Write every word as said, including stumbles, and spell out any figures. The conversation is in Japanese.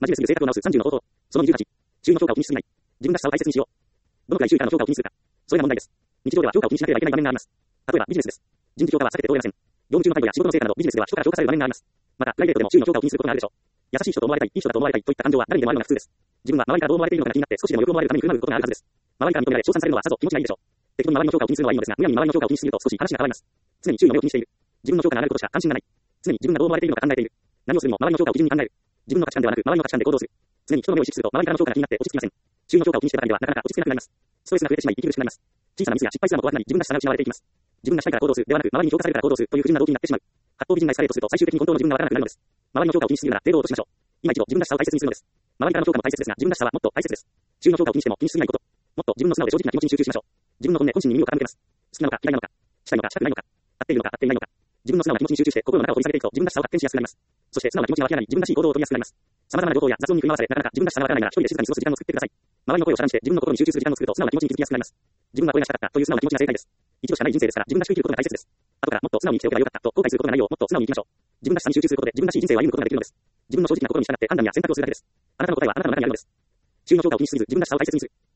真面目すぎる性格を直すさんじゅうの方法。そのにじゅうはち。周囲の評価を気にしすぎない。自分らしさを大切にしよう。どのくらい周囲からの評価を気にするか。それが問題です。日常では評価を気にしなければいけない場面があります。例えばビジネスです。人事評価は避けて通れません。業務中の態度や仕事の成果などビジネスでは人から評価される場面があります。また、プライベートでも周囲の評価を気にすることがあるでしょう。優しい人と思われたい、いい人だと思われたいといった感情は誰にでもあるのが普通です。自分は周りからどう思われているのかが気になって少しでもよく思われるために振る舞うことがあるはずです。周りから認められ称賛されるのはさぞ気持ちがいいでしょう。適当に周りの評価を気にするのはいいのですが、むやみに周りの評価を気にしすぎると少し話が変わります。常に周囲の目を気にしている。自分の評価が上がることしか関心がない。常に自分がどう思われているのか考えている。何をするにも周りの評価を基準に考える。自分の価値観ではなく周りの価値観で行動する。常に人の目を意識すると周りからの評価が気になって落ち着きません。周囲の評価を気にしてばかりではなかなか落ち着けなくなります。ストレスが増えてしまい息苦しくなります。小さなミスや失敗すらも怖くなり自分らしさが失われていきます。自分がしたいから行動するではなく周りに評価されるから行動するという不純な動機になってしまう。八方美人がエスカレートすると最終的に本当の自分がわからなくなるのです。周りの評価を気にしすぎるなら程度を落としましょう。今一度自分らしさを大切にするのです。周りからの評価も大切ですが自分らしさはもっと大切です。周囲の評価を気にしても気にしすぎないこと。もっと自分の素直で正直な気持ちに集中しましょう。自分の本音本心に耳を傾けます。好きなのか嫌いなのか、したいのかしたくないのか、合っているのか合っていないのか。自分の素直な気持ちに集中して心の中を掘り下げていくと自分らしさを発見しやすくなります。そして素直な気持ちが湧き上がり自分らしい行動を取りやすくなります。様々な情報や雑音に振り回されなかなか自分らしさがわからないなら一人で静かに過ごす時間を作ってください。周りの声を遮断して自分の心に集中する時間を作ると素直な気持ちに気づきやすくなります。自分がこれがしたかったという素直な気持ちが正解です。一度しかない人生ですから自分らしく生きることが大切です。後からもっと素直に生きておけばよかったと後悔することがないようもっと素直に生きましょう。自分らしさに集中することで自分らしい人生を歩むことができるのです。自分の正直な心に従って判断や選択をするだけです。あなたの答えはあなたの中にあるのです。周囲の評価を気にしすぎず自分らしさを大切にする。